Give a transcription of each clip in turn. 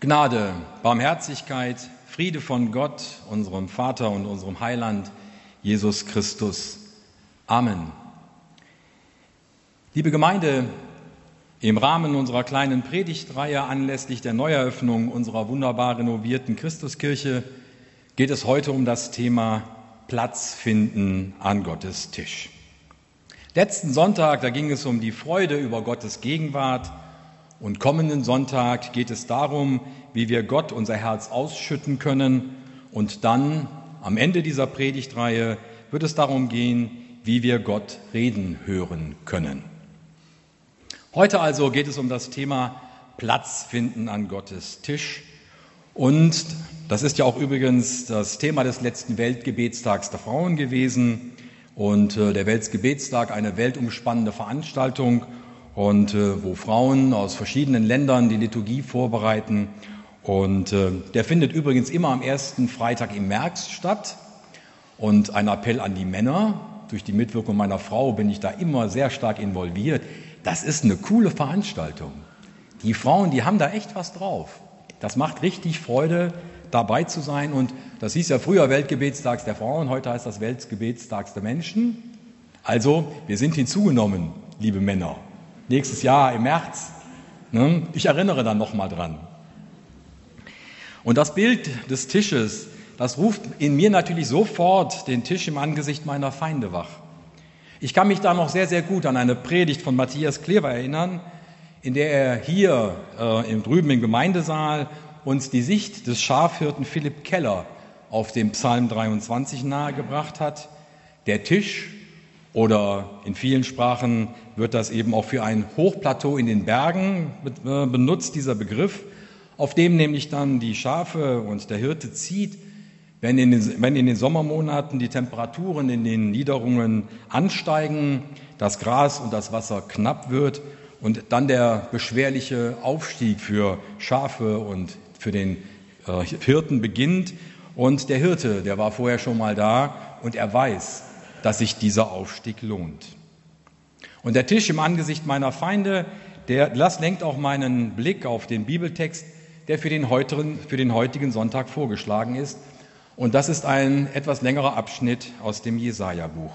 Gnade, Barmherzigkeit, Friede von Gott, unserem Vater und unserem Heiland, Jesus Christus. Amen. Liebe Gemeinde, im Rahmen unserer kleinen Predigtreihe anlässlich der Neueröffnung unserer wunderbar renovierten Christuskirche geht es heute um das Thema Platz finden an Gottes Tisch. Letzten Sonntag, da ging es um die Freude über Gottes Gegenwart. Und kommenden Sonntag geht es darum, wie wir Gott unser Herz ausschütten können. Und dann, am Ende dieser Predigtreihe, wird es darum gehen, wie wir Gott reden hören können. Heute also geht es um das Thema Platz finden an Gottes Tisch. Und das ist ja auch übrigens das Thema des letzten Weltgebetstags der Frauen gewesen. Und der Weltgebetstag, eine weltumspannende Veranstaltung, und wo Frauen aus verschiedenen Ländern die Liturgie vorbereiten. Und der findet übrigens immer am ersten Freitag im März statt. Und ein Appell an die Männer, durch die Mitwirkung meiner Frau bin ich da immer sehr stark involviert. Das ist eine coole Veranstaltung. Die Frauen, die haben da echt was drauf. Das macht richtig Freude, dabei zu sein. Und das hieß ja früher Weltgebetstags der Frauen, heute heißt das Weltgebetstags der Menschen. Also, wir sind hinzugenommen, liebe Männer. Nächstes Jahr im März. Ich erinnere dann nochmal dran. Und das Bild des Tisches, das ruft in mir natürlich sofort den Tisch im Angesicht meiner Feinde wach. Ich kann mich da noch sehr, sehr gut an eine Predigt von Matthias Klever erinnern, in der er hier drüben im Gemeindesaal uns die Sicht des Schafhirten Philipp Keller auf dem Psalm 23 nahegebracht hat. Der Tisch, oder in vielen Sprachen wird das eben auch für ein Hochplateau in den Bergen benutzt, dieser Begriff, auf dem nämlich dann die Schafe und der Hirte zieht, wenn in den Sommermonaten die Temperaturen in den Niederungen ansteigen, das Gras und das Wasser knapp wird und dann der beschwerliche Aufstieg für Schafe und für den Hirten beginnt. Und der Hirte, der war vorher schon mal da und er weiß, dass sich dieser Aufstieg lohnt. Und der Tisch im Angesicht meiner Feinde, das lenkt auch meinen Blick auf den Bibeltext, der für den heutigen Sonntag vorgeschlagen ist. Und das ist ein etwas längerer Abschnitt aus dem Jesaja-Buch.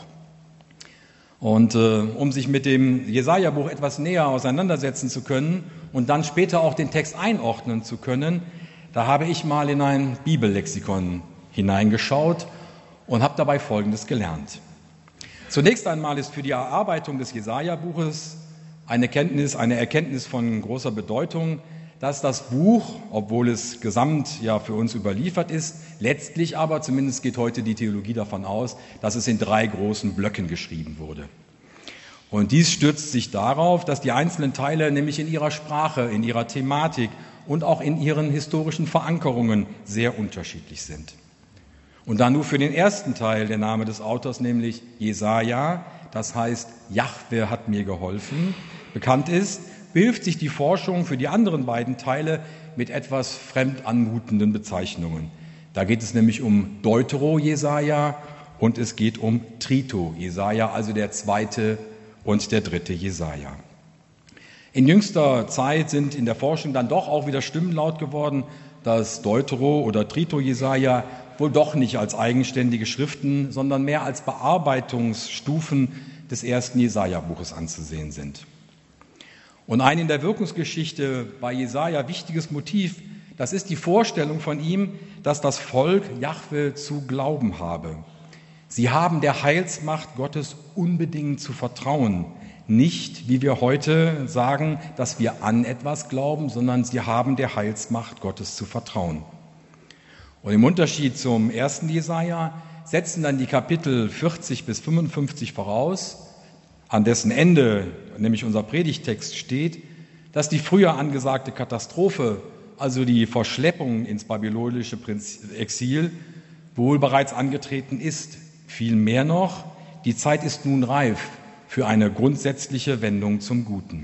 Und um sich mit dem Jesaja-Buch etwas näher auseinandersetzen zu können und dann später auch den Text einordnen zu können, da habe ich mal in ein Bibellexikon hineingeschaut und habe dabei Folgendes gelernt. Zunächst einmal ist für die Erarbeitung des Jesaja-Buches eine Erkenntnis von großer Bedeutung, dass das Buch, obwohl es gesamt ja für uns überliefert ist, letztlich aber, zumindest geht heute die Theologie davon aus, dass es in 3 großen Blöcken geschrieben wurde. Und dies stützt sich darauf, dass die einzelnen Teile nämlich in ihrer Sprache, in ihrer Thematik und auch in ihren historischen Verankerungen sehr unterschiedlich sind. Und da nur für den ersten Teil der Name des Autors, nämlich Jesaja, das heißt Jahwe hat mir geholfen, bekannt ist, behilft sich die Forschung für die anderen beiden Teile mit etwas fremd anmutenden Bezeichnungen. Da geht es nämlich um Deutero-Jesaja und es geht um Trito-Jesaja, also der 2. und der 3. Jesaja. In jüngster Zeit sind in der Forschung dann doch auch wieder Stimmen laut geworden, dass Deutero- oder Trito-Jesaja wohl doch nicht als eigenständige Schriften, sondern mehr als Bearbeitungsstufen des ersten Jesaja-Buches anzusehen sind. Und ein in der Wirkungsgeschichte bei Jesaja wichtiges Motiv, das ist die Vorstellung von ihm, dass das Volk Jahwe zu glauben habe. Sie haben der Heilsmacht Gottes unbedingt zu vertrauen. Nicht, wie wir heute sagen, dass wir an etwas glauben, sondern sie haben der Heilsmacht Gottes zu vertrauen. Und im Unterschied zum ersten Jesaja setzen dann die Kapitel 40 bis 55 voraus, an dessen Ende nämlich unser Predigtext steht, dass die früher angesagte Katastrophe, also die Verschleppung ins babylonische Exil, wohl bereits angetreten ist. Vielmehr noch, die Zeit ist nun reif für eine grundsätzliche Wendung zum Guten.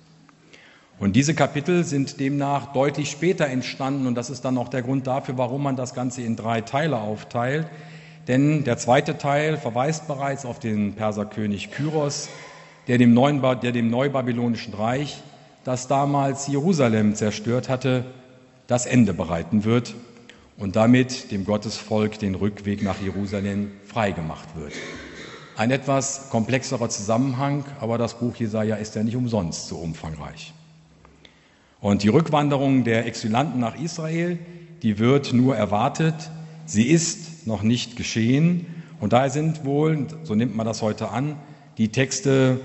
Und diese Kapitel sind demnach deutlich später entstanden und das ist dann auch der Grund dafür, warum man das Ganze in 3 Teile aufteilt. Denn der 2. Teil verweist bereits auf den Perserkönig Kyros, der dem neubabylonischen Reich, das damals Jerusalem zerstört hatte, das Ende bereiten wird und damit dem Gottesvolk den Rückweg nach Jerusalem freigemacht wird. Ein etwas komplexerer Zusammenhang, aber das Buch Jesaja ist ja nicht umsonst so umfangreich. Und die Rückwanderung der Exilanten nach Israel, die wird nur erwartet, sie ist noch nicht geschehen. Und daher sind wohl, so nimmt man das heute an, die Texte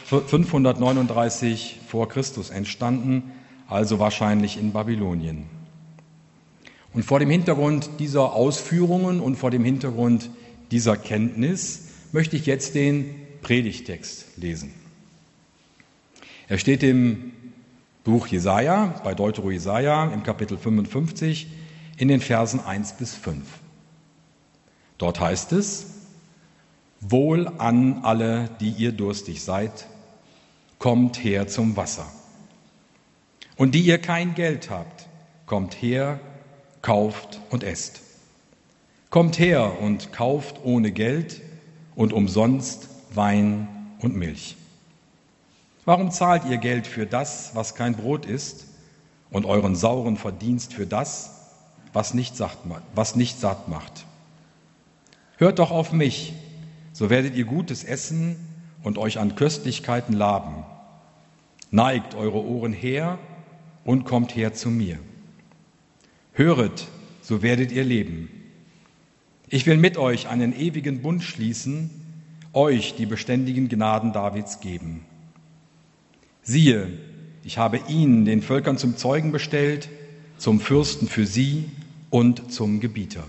539 vor Christus entstanden, also wahrscheinlich in Babylonien. Und vor dem Hintergrund dieser Ausführungen und vor dem Hintergrund dieser Kenntnis möchte ich jetzt den Predigttext lesen. Er steht im Buch Jesaja, bei Deutero-Jesaja im Kapitel 55 in den Versen 1 bis 5. Dort heißt es: Wohl an alle, die ihr durstig seid, kommt her zum Wasser. Und die ihr kein Geld habt, kommt her, kauft und esst. Kommt her und kauft ohne Geld und umsonst Wein und Milch. Warum zahlt ihr Geld für das, was kein Brot ist, und euren sauren Verdienst für das, was nicht satt macht? Hört doch auf mich, so werdet ihr Gutes essen und euch an Köstlichkeiten laben. Neigt eure Ohren her und kommt her zu mir. Höret, so werdet ihr leben. Ich will mit euch einen ewigen Bund schließen, euch die beständigen Gnaden Davids geben. Siehe, ich habe ihn den Völkern zum Zeugen bestellt, zum Fürsten für sie und zum Gebieter.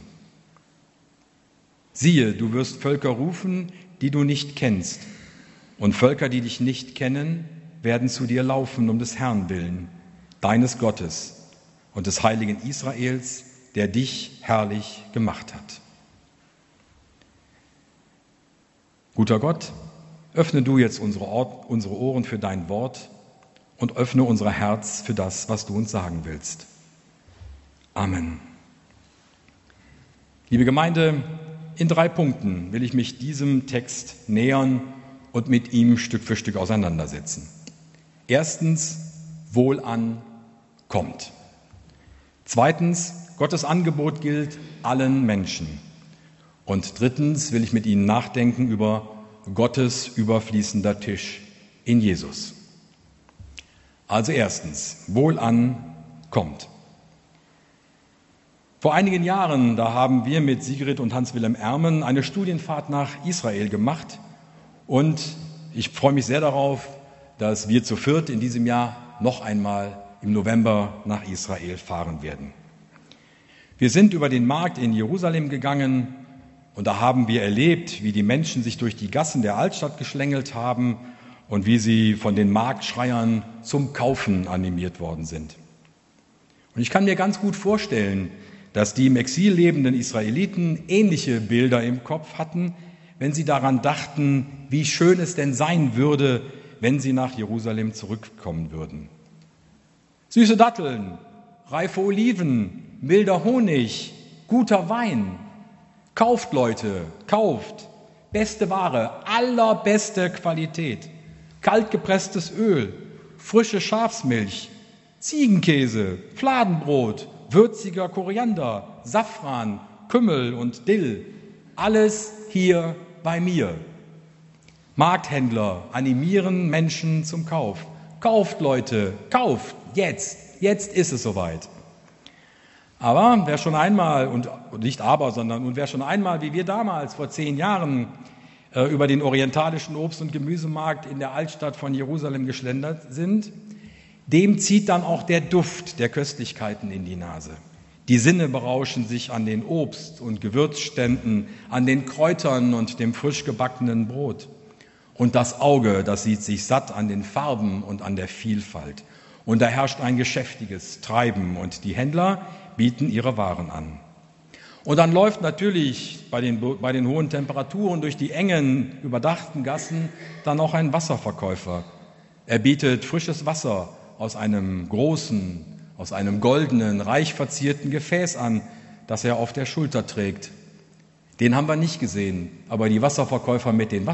Siehe, du wirst Völker rufen, die du nicht kennst, und Völker, die dich nicht kennen, werden zu dir laufen um des Herrn willen, deines Gottes und des heiligen Israels, der dich herrlich gemacht hat. Guter Gott, öffne du jetzt unsere Ohren für dein Wort und öffne unser Herz für das, was du uns sagen willst. Amen. Liebe Gemeinde, in 3 Punkten will ich mich diesem Text nähern und mit ihm Stück für Stück auseinandersetzen. Erstens, Wohlan kommt. Zweitens, Gottes Angebot gilt allen Menschen. Und drittens will ich mit Ihnen nachdenken über Gottes überfließender Tisch in Jesus. Also erstens, Wohlan kommt. Vor einigen Jahren, da haben wir mit Sigrid und Hans-Wilhelm Ermen eine Studienfahrt nach Israel gemacht. Und ich freue mich sehr darauf, dass wir zu viert in diesem Jahr noch einmal im November nach Israel fahren werden. Wir sind über den Markt in Jerusalem gegangen und da haben wir erlebt, wie die Menschen sich durch die Gassen der Altstadt geschlängelt haben und wie sie von den Marktschreiern zum Kaufen animiert worden sind. Und ich kann mir ganz gut vorstellen, dass die im Exil lebenden Israeliten ähnliche Bilder im Kopf hatten, wenn sie daran dachten, wie schön es denn sein würde, wenn sie nach Jerusalem zurückkommen würden. Süße Datteln, reife Oliven, milder Honig, guter Wein. Kauft, Leute, kauft. Beste Ware, allerbeste Qualität. Kaltgepresstes Öl, frische Schafsmilch, Ziegenkäse, Fladenbrot, würziger Koriander, Safran, Kümmel und Dill. Alles hier bei mir. Markthändler animieren Menschen zum Kauf. Kauft, Leute, kauft, jetzt ist es soweit. Aber wer schon einmal, und nicht aber, sondern wer schon einmal, wie wir damals vor 10 Jahren, über den orientalischen Obst- und Gemüsemarkt in der Altstadt von Jerusalem geschlendert sind, dem zieht dann auch der Duft der Köstlichkeiten in die Nase. Die Sinne berauschen sich an den Obst- und Gewürzständen, an den Kräutern und dem frisch gebackenen Brot. Und das Auge, das sieht sich satt an den Farben und an der Vielfalt. Und da herrscht ein geschäftiges Treiben und die Händler bieten ihre Waren an. Und dann läuft natürlich bei den hohen Temperaturen durch die engen, überdachten Gassen dann auch ein Wasserverkäufer. Er bietet frisches Wasser aus einem großen, aus einem goldenen, reich verzierten Gefäß an, das er auf der Schulter trägt. Den haben wir nicht gesehen, aber die Wasserverkäufer mit den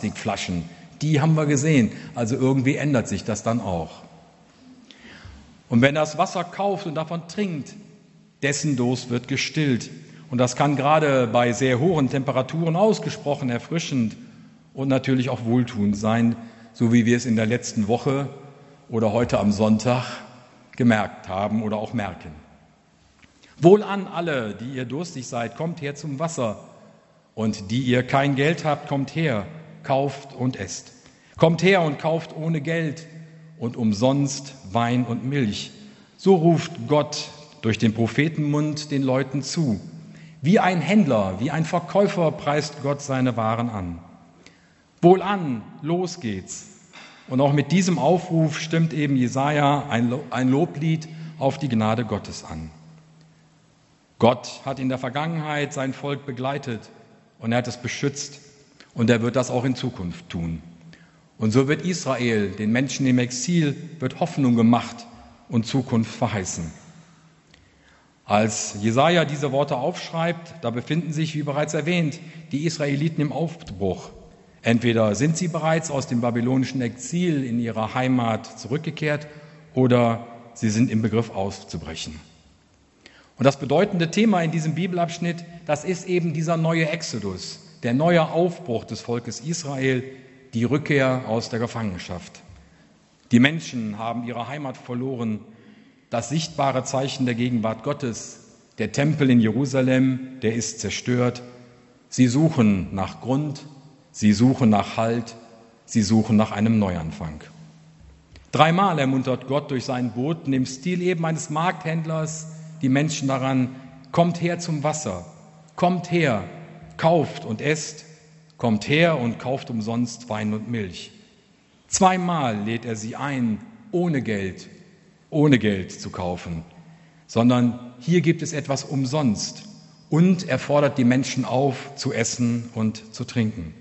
Wasserplastikflaschen, die haben wir gesehen. Also irgendwie ändert sich das dann auch. Und wenn er das Wasser kauft und davon trinkt, dessen Durst wird gestillt. Und das kann gerade bei sehr hohen Temperaturen ausgesprochen erfrischend und natürlich auch wohltuend sein, so wie wir es in der letzten Woche oder heute am Sonntag gemerkt haben oder auch merken. Wohlan alle, die ihr durstig seid, kommt her zum Wasser. Und die ihr kein Geld habt, kommt her, kauft und esst. Kommt her und kauft ohne Geld und umsonst Wein und Milch. So ruft Gott durch den Prophetenmund den Leuten zu. Wie ein Händler, wie ein Verkäufer preist Gott seine Waren an. Wohlan, los geht's. Und auch mit diesem Aufruf stimmt eben Jesaja ein Loblied auf die Gnade Gottes an. Gott hat in der Vergangenheit sein Volk begleitet und er hat es beschützt und er wird das auch in Zukunft tun. Und so wird Israel, den Menschen im Exil, wird Hoffnung gemacht und Zukunft verheißen. Als Jesaja diese Worte aufschreibt, da befinden sich, wie bereits erwähnt, die Israeliten im Aufbruch. Entweder sind sie bereits aus dem babylonischen Exil in ihre Heimat zurückgekehrt oder sie sind im Begriff auszubrechen. Und das bedeutende Thema in diesem Bibelabschnitt, das ist eben dieser neue Exodus, der neue Aufbruch des Volkes Israel, die Rückkehr aus der Gefangenschaft. Die Menschen haben ihre Heimat verloren, das sichtbare Zeichen der Gegenwart Gottes, der Tempel in Jerusalem, der ist zerstört. Sie suchen nach Grund, sie suchen nach Halt, sie suchen nach einem Neuanfang. 3-mal ermuntert Gott durch seinen Boten im Stil eben eines Markthändlers die Menschen daran, kommt her zum Wasser, kommt her, kauft und esst, kommt her und kauft umsonst Wein und Milch. 2-mal lädt er sie ein, ohne Geld zu kaufen, sondern hier gibt es etwas umsonst und er fordert die Menschen auf, zu essen und zu trinken.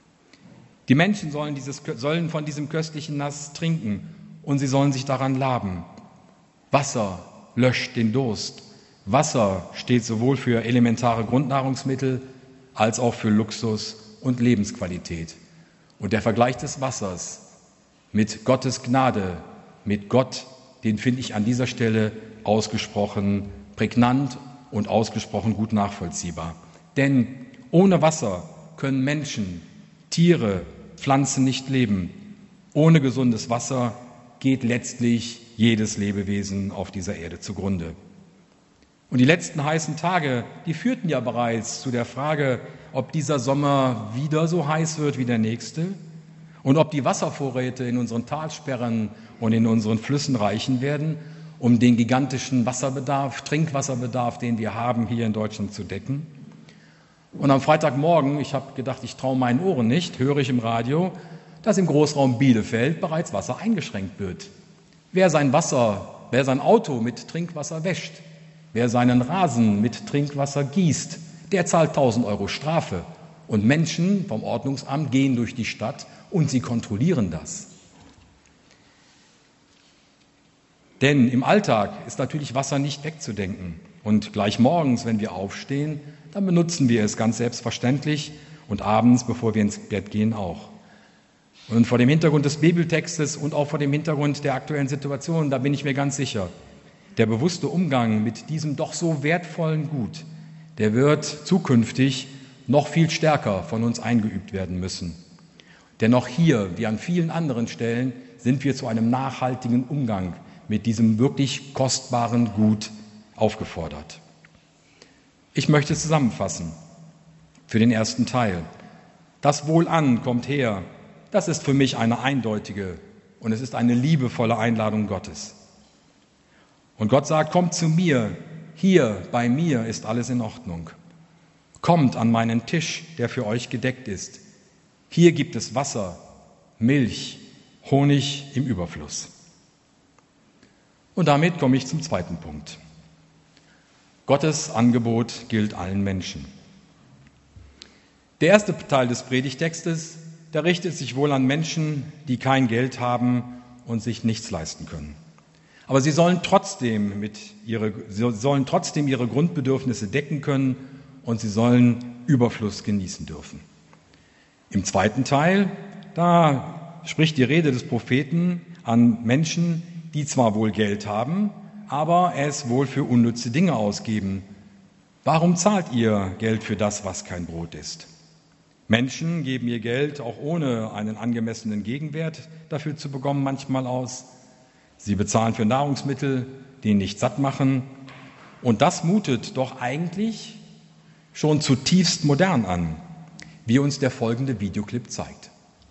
Die Menschen sollen von diesem köstlichen Nass trinken und sie sollen sich daran laben. Wasser löscht den Durst. Wasser steht sowohl für elementare Grundnahrungsmittel als auch für Luxus und Lebensqualität. Und der Vergleich des Wassers mit Gottes Gnade, mit Gott, den finde ich an dieser Stelle ausgesprochen prägnant und ausgesprochen gut nachvollziehbar. Denn ohne Wasser können Menschen, Tiere, Pflanzen nicht leben. Ohne gesundes Wasser geht letztlich jedes Lebewesen auf dieser Erde zugrunde. Und die letzten heißen Tage, die führten ja bereits zu der Frage, ob dieser Sommer wieder so heiß wird wie der nächste und ob die Wasservorräte in unseren Talsperren und in unseren Flüssen reichen werden, um den gigantischen Wasserbedarf, Trinkwasserbedarf, den wir haben, hier in Deutschland zu decken. Und am Freitagmorgen, ich habe gedacht, ich traue meinen Ohren nicht, höre ich im Radio, dass im Großraum Bielefeld bereits Wasser eingeschränkt wird. Wer sein Auto mit Trinkwasser wäscht, wer seinen Rasen mit Trinkwasser gießt, der zahlt 1.000 € Strafe. Und Menschen vom Ordnungsamt gehen durch die Stadt und sie kontrollieren das. Denn im Alltag ist natürlich Wasser nicht wegzudenken. Und gleich morgens, wenn wir aufstehen, dann benutzen wir es ganz selbstverständlich und abends, bevor wir ins Bett gehen, auch. Und vor dem Hintergrund des Bibeltextes und auch vor dem Hintergrund der aktuellen Situation, da bin ich mir ganz sicher, der bewusste Umgang mit diesem doch so wertvollen Gut, der wird zukünftig noch viel stärker von uns eingeübt werden müssen. Denn auch hier, wie an vielen anderen Stellen, sind wir zu einem nachhaltigen Umgang mit diesem wirklich kostbaren Gut aufgefordert. Ich möchte zusammenfassen für den ersten Teil. Das Wohlan kommt her, das ist für mich eine eindeutige und es ist eine liebevolle Einladung Gottes. Und Gott sagt, kommt zu mir, hier bei mir ist alles in Ordnung. Kommt an meinen Tisch, der für euch gedeckt ist. Hier gibt es Wasser, Milch, Honig im Überfluss. Und damit komme ich zum zweiten Punkt. Gottes Angebot gilt allen Menschen. Der erste Teil des Predigtextes, der richtet sich wohl an Menschen, die kein Geld haben und sich nichts leisten können. Aber sie sollen trotzdem ihre Grundbedürfnisse decken können und sie sollen Überfluss genießen dürfen. Im zweiten Teil, da spricht die Rede des Propheten an Menschen, die zwar wohl Geld haben, aber es wohl für unnütze Dinge ausgeben. Warum zahlt ihr Geld für das, was kein Brot ist? Menschen geben ihr Geld auch ohne einen angemessenen Gegenwert dafür zu bekommen manchmal aus. Sie bezahlen für Nahrungsmittel, die nicht satt machen. Und das mutet doch eigentlich schon zutiefst modern an, wie uns der folgende Videoclip zeigt.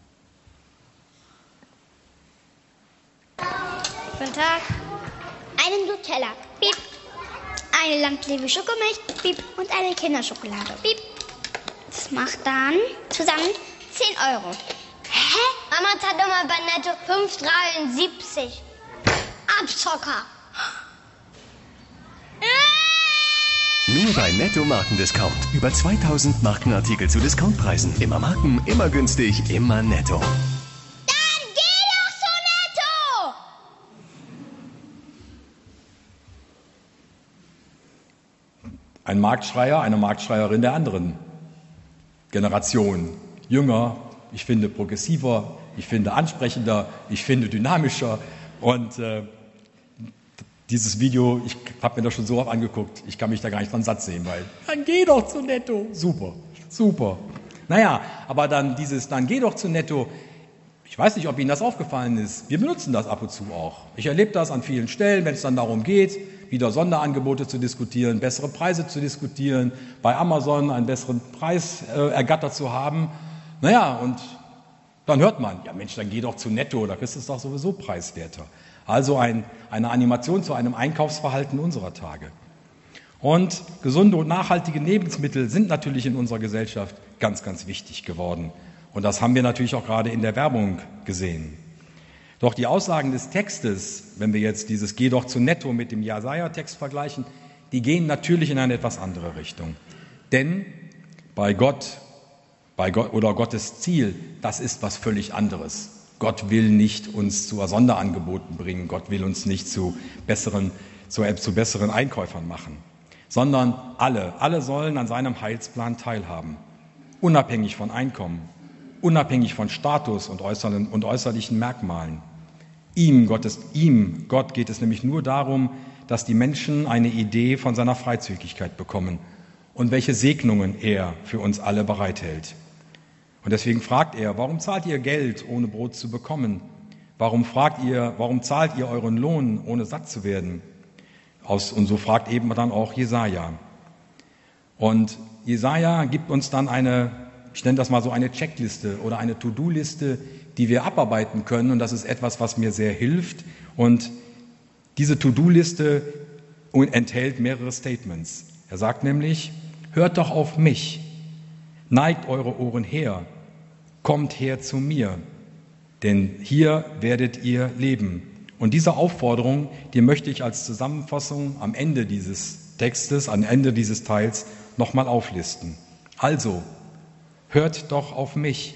Guten Tag. Einen Nutella. Piep. Eine Landliebe Schokomilch. Piep. Und eine Kinderschokolade. Piep. Das macht dann zusammen 10 Euro. Hä? Mama zahlt doch mal bei Netto 5,73. Abzocker. Nur bei Netto Markendiscount. Über 2000 Markenartikel zu Discountpreisen. Immer Marken, immer günstig, immer netto. Dann geh doch zu Netto! Ein Marktschreier, eine Marktschreierin der anderen Generation. Jünger, ich finde progressiver, ich finde ansprechender, ich finde dynamischer. Und dieses Video, ich habe mir das schon so oft angeguckt, ich kann mich da gar nicht dran satt sehen, weil dann geh doch zu Netto. Super, super. Naja, aber dann geh doch zu Netto. Ich weiß nicht, ob Ihnen das aufgefallen ist. Wir benutzen das ab und zu auch. Ich erlebe das an vielen Stellen, wenn es dann darum geht, wieder Sonderangebote zu diskutieren, bessere Preise zu diskutieren, bei Amazon einen besseren Preis ergattert zu haben. Naja, und dann hört man, ja Mensch, dann geh doch zu Netto, da kriegst du es doch sowieso preiswerter. Also eine Animation zu einem Einkaufsverhalten unserer Tage. Und gesunde und nachhaltige Lebensmittel sind natürlich in unserer Gesellschaft ganz, ganz wichtig geworden. Und das haben wir natürlich auch gerade in der Werbung gesehen. Doch die Aussagen des Textes, wenn wir jetzt dieses Geh doch zu Netto mit dem Jesaja-Text vergleichen, die gehen natürlich in eine etwas andere Richtung. Denn bei Gott oder Gottes Ziel, das ist was völlig anderes. Gott will nicht uns zu Sonderangeboten bringen, Gott will uns nicht zu besseren Einkäufern machen, sondern alle sollen an seinem Heilsplan teilhaben, unabhängig von Einkommen, unabhängig von Status und äußerlichen Merkmalen. Gott geht es nämlich nur darum, dass die Menschen eine Idee von seiner Freizügigkeit bekommen und welche Segnungen er für uns alle bereithält. Und deswegen fragt er, warum zahlt ihr Geld, ohne Brot zu bekommen? Warum zahlt ihr euren Lohn, ohne satt zu werden? Und so fragt eben dann auch Jesaja. Und Jesaja gibt uns dann ich nenne das mal so eine Checkliste oder eine To-Do-Liste, die wir abarbeiten können. Und das ist etwas, was mir sehr hilft. Und diese To-Do-Liste enthält mehrere Statements. Er sagt nämlich, hört doch auf mich. Neigt eure Ohren her, kommt her zu mir, denn hier werdet ihr leben. Und diese Aufforderung, die möchte ich als Zusammenfassung am Ende dieses Textes, am Ende dieses Teils nochmal auflisten. Also, hört doch auf mich,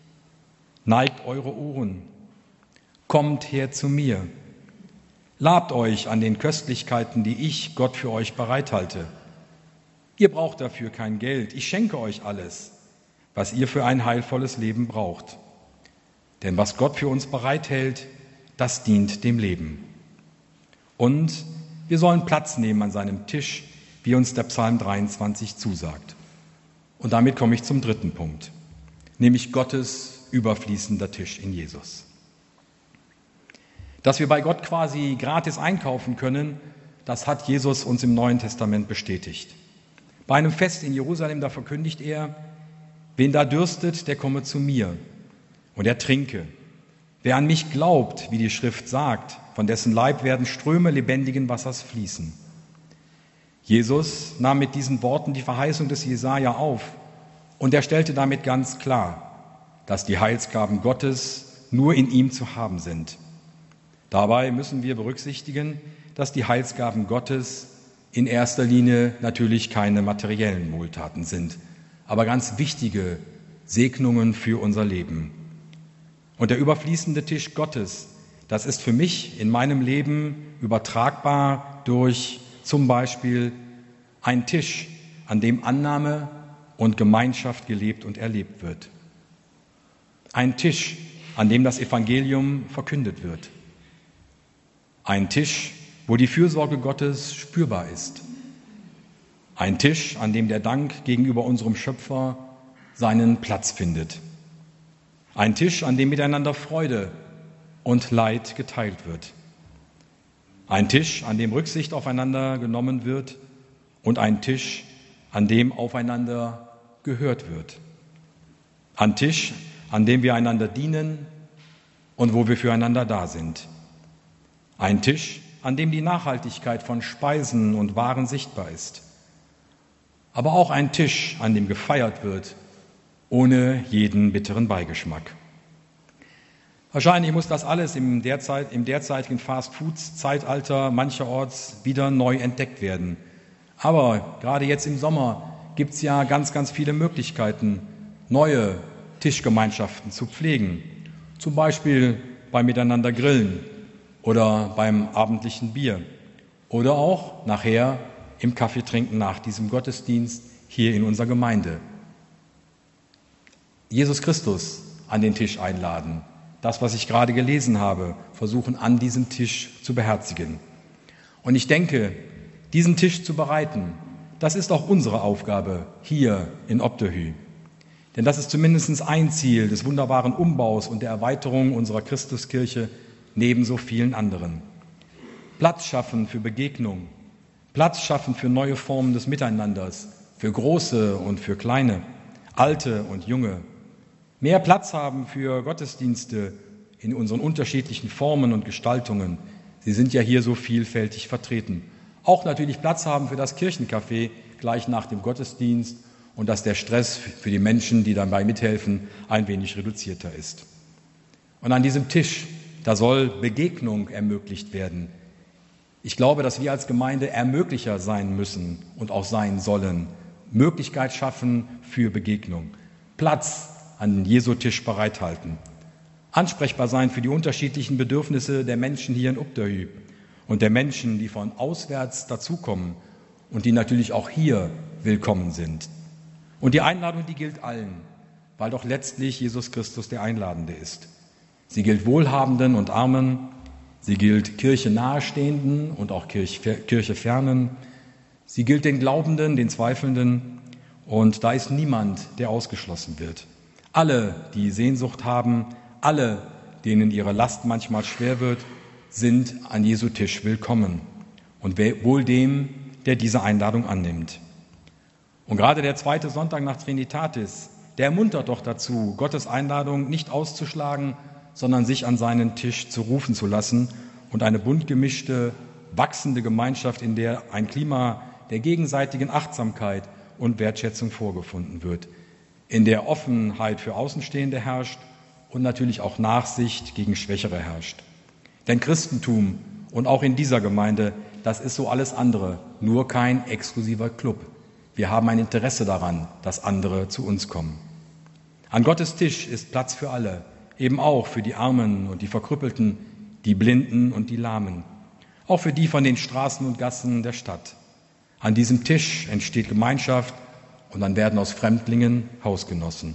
neigt eure Ohren, kommt her zu mir, labt euch an den Köstlichkeiten, die ich, Gott, für euch bereithalte. Ihr braucht dafür kein Geld. Ich schenke euch alles, was ihr für ein heilvolles Leben braucht. Denn was Gott für uns bereithält, das dient dem Leben. Und wir sollen Platz nehmen an seinem Tisch, wie uns der Psalm 23 zusagt. Und damit komme ich zum dritten Punkt, nämlich Gottes überfließender Tisch in Jesus. Dass wir bei Gott quasi gratis einkaufen können, das hat Jesus uns im Neuen Testament bestätigt. Bei einem Fest in Jerusalem, da verkündigt er, wen da dürstet, der komme zu mir und er trinke. Wer an mich glaubt, wie die Schrift sagt, von dessen Leib werden Ströme lebendigen Wassers fließen. Jesus nahm mit diesen Worten die Verheißung des Jesaja auf und er stellte damit ganz klar, dass die Heilsgaben Gottes nur in ihm zu haben sind. Dabei müssen wir berücksichtigen, dass die Heilsgaben Gottes in erster Linie natürlich keine materiellen Wohltaten sind, aber ganz wichtige Segnungen für unser Leben. Und der überfließende Tisch Gottes, das ist für mich in meinem Leben übertragbar durch zum Beispiel einen Tisch, an dem Annahme und Gemeinschaft gelebt und erlebt wird. Ein Tisch, an dem das Evangelium verkündet wird. Ein Tisch, wo die Fürsorge Gottes spürbar ist. Ein Tisch, an dem der Dank gegenüber unserem Schöpfer seinen Platz findet. Ein Tisch, an dem miteinander Freude und Leid geteilt wird. Ein Tisch, an dem Rücksicht aufeinander genommen wird und ein Tisch, an dem aufeinander gehört wird. Ein Tisch, an dem wir einander dienen und wo wir füreinander da sind. Ein Tisch, an dem die Nachhaltigkeit von Speisen und Waren sichtbar ist. Aber auch ein Tisch, an dem gefeiert wird, ohne jeden bitteren Beigeschmack. Wahrscheinlich muss das alles im derzeitigen Fast-Foods-Zeitalter mancherorts wieder neu entdeckt werden. Aber gerade jetzt im Sommer gibt es ja ganz, ganz viele Möglichkeiten, neue Tischgemeinschaften zu pflegen. Zum Beispiel beim Miteinander grillen oder beim abendlichen Bier oder auch nachher im Kaffee trinken nach diesem Gottesdienst hier in unserer Gemeinde. Jesus Christus an den Tisch einladen. Das, was ich gerade gelesen habe, versuchen an diesem Tisch zu beherzigen. Und ich denke, diesen Tisch zu bereiten, das ist auch unsere Aufgabe hier in Obdöhü. Denn das ist zumindest ein Ziel des wunderbaren Umbaus und der Erweiterung unserer Christuskirche neben so vielen anderen. Platz schaffen für Begegnung, Platz schaffen für neue Formen des Miteinanders, für Große und für Kleine, Alte und Junge. Mehr Platz haben für Gottesdienste in unseren unterschiedlichen Formen und Gestaltungen. Sie sind ja hier so vielfältig vertreten. Auch natürlich Platz haben für das Kirchencafé gleich nach dem Gottesdienst und dass der Stress für die Menschen, die dabei mithelfen, ein wenig reduzierter ist. Und an diesem Tisch, da soll Begegnung ermöglicht werden. Ich glaube, dass wir als Gemeinde Ermöglicher sein müssen und auch sein sollen. Möglichkeit schaffen für Begegnung. Platz an Jesu Tisch bereithalten. Ansprechbar sein für die unterschiedlichen Bedürfnisse der Menschen hier in Obdöhü und der Menschen, die von auswärts dazukommen und die natürlich auch hier willkommen sind. Und die Einladung, die gilt allen, weil doch letztlich Jesus Christus der Einladende ist. Sie gilt Wohlhabenden und Armen, sie gilt Kirche nahestehenden und auch Kirche fernen, sie gilt den Glaubenden, den Zweifelnden und da ist niemand, der ausgeschlossen wird. Alle, die Sehnsucht haben, alle, denen ihre Last manchmal schwer wird, sind an Jesu Tisch willkommen und wohl dem, der diese Einladung annimmt. Und gerade der zweite Sonntag nach Trinitatis, der ermuntert doch dazu, Gottes Einladung nicht auszuschlagen, sondern sich an seinen Tisch zu rufen zu lassen und eine bunt gemischte, wachsende Gemeinschaft, in der ein Klima der gegenseitigen Achtsamkeit und Wertschätzung vorgefunden wird, in der Offenheit für Außenstehende herrscht und natürlich auch Nachsicht gegen Schwächere herrscht. Denn Christentum und auch in dieser Gemeinde, das ist so alles andere, nur kein exklusiver Club. Wir haben ein Interesse daran, dass andere zu uns kommen. An Gottes Tisch ist Platz für alle, eben auch für die Armen und die Verkrüppelten, die Blinden und die Lahmen, auch für die von den Straßen und Gassen der Stadt. An diesem Tisch entsteht Gemeinschaft und dann werden aus Fremdlingen Hausgenossen.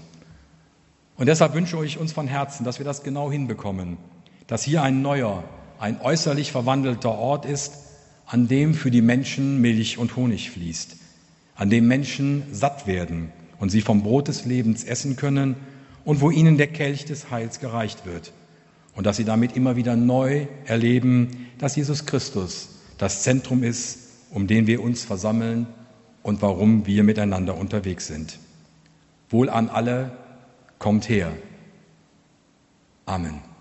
Und deshalb wünsche ich uns von Herzen, dass wir das genau hinbekommen, dass hier ein neuer, ein äußerlich verwandelter Ort ist, an dem für die Menschen Milch und Honig fließt, an dem Menschen satt werden und sie vom Brot des Lebens essen können und wo ihnen der Kelch des Heils gereicht wird und dass sie damit immer wieder neu erleben, dass Jesus Christus das Zentrum ist, um den wir uns versammeln und warum wir miteinander unterwegs sind. Wohl an alle, kommt her. Amen.